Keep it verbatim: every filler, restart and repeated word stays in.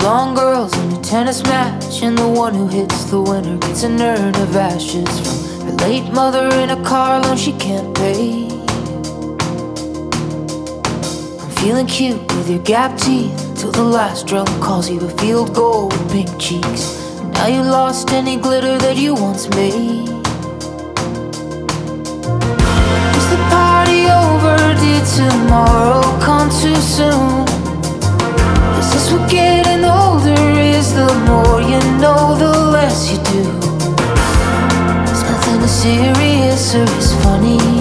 blonde girls in a tennis match, and the one who hits the winner gets an urn of ashes from her late mother in a car loan she can't pay. I'm feeling cute with your gap teeth till the last drum calls you a field goal with pink cheeks. And now you lost any glitter that you once made. Is the party over? Did tomorrow come too soon? Is this what getting older is? The more you know, the less you do. It's nothing as serious or as funny